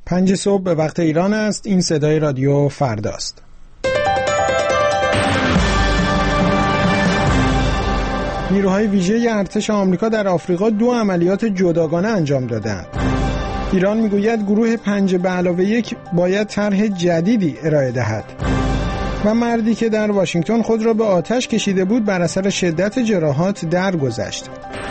5 صبح به وقت ایران است. این صدای رادیو فرداست. نیروهای ویژه ارتش آمریکا در آفریقا 2 عملیات جداگانه انجام دادند. ایران میگوید گروه 5+1 باید طرح جدیدی ارائه دهد. و مردی که در واشنگتن خود را به آتش کشیده بود بر اثر شدت جراحات درگذشت.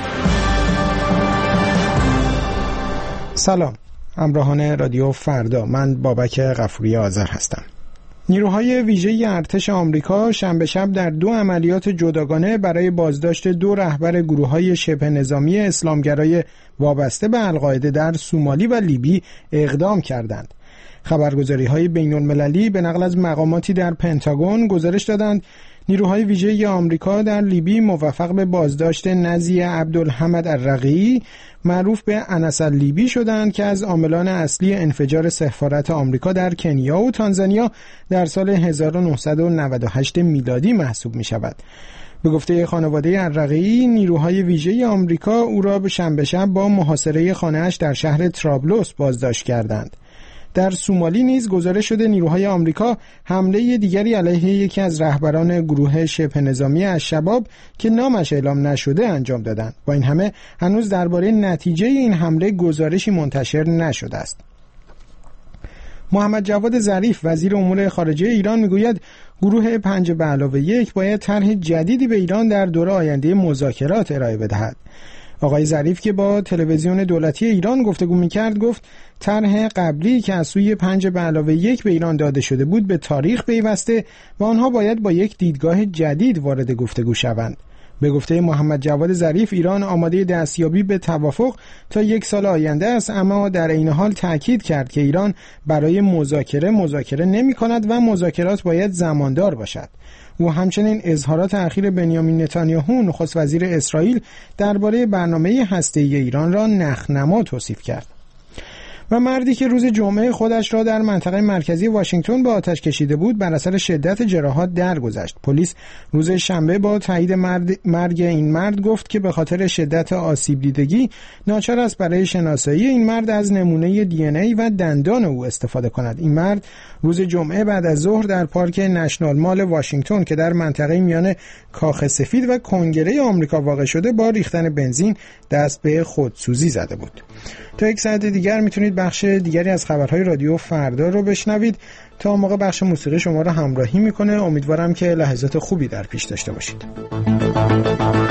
سلام، همراهان رادیو فردا، من بابک غفوری آذر هستم. نیروهای ویژه ارتش آمریکا شنبه شب در 2 عملیات جداگانه برای بازداشت 2 رهبر گروه‌های شبه نظامی اسلامگرای وابسته به القاعده در سومالی و لیبی اقدام کردند. خبرگزاری‌های بین‌المللی به نقل از مقاماتی در پنتاگون گزارش دادند نیروهای ویژه آمریکا در لیبی موفق به بازداشت نزی عبدالحمد الرقیعی معروف به انس اللیبی شدند که از عاملان اصلی انفجار سفارت آمریکا در کنیا و تانزانیا در سال 1998 میلادی محسوب می شود. به گفته خانواده الرقیعی، نیروهای ویژه آمریکا او را به شنبه شب با محاصره خانه‌اش در شهر ترابلوس بازداشت کردند. در سومالی نیز گزارش شده نیروهای آمریکا حمله دیگری علیه یکی از رهبران گروه شبه نظامی الشباب که نامش اعلام نشده انجام دادند. با این همه هنوز درباره نتیجه این حمله گزارشی منتشر نشده است. محمد جواد ظریف وزیر امور خارجه ایران میگوید گروه 5+1 باید طرح جدیدی به ایران در دوره آینده مذاکرات ارائه بدهد. آقای ظریف که با تلویزیون دولتی ایران گفتگو می‌کرد گفت طرح قبلی که از سوی 5+1 به ایران داده شده بود به تاریخ پیوسته و آنها باید با یک دیدگاه جدید وارد گفتگو شوند. به گفته محمد جواد ظریف ایران آماده دستیابی به توافق تا 1 سال آینده است، اما در این حال تاکید کرد که ایران برای مذاکره نمی‌کند و مذاکرات باید زماندار باشد. او همچنین اظهارات اخیر بنیامین نتانیاهو نخست وزیر اسرائیل درباره برنامه هسته‌ای ایران را نخنما توصیف کرد. و مردی که روز جمعه خودش را در منطقه مرکزی واشنگتن به آتش کشیده بود بر اثر شدت جراحات درگذشت. پلیس روز شنبه با تایید مرگ این مرد گفت که به خاطر شدت آسیب دیدگی ناچار است برای شناسایی این مرد از نمونه دی ان ای و دندان او استفاده کند. این مرد روز جمعه بعد از ظهر در پارک نشنال مال واشنگتن که در منطقه میان کاخ سفید و کنگره آمریکا واقع شده با ریختن بنزین دست به خودسوزی زده بود. تا 1 ساعت دیگر میتونید بخش دیگری از خبرهای رادیو فردا رو بشنوید. تا موقع بخش موسیقی شما رو همراهی میکنه. امیدوارم که لحظات خوبی در پیش داشته باشید.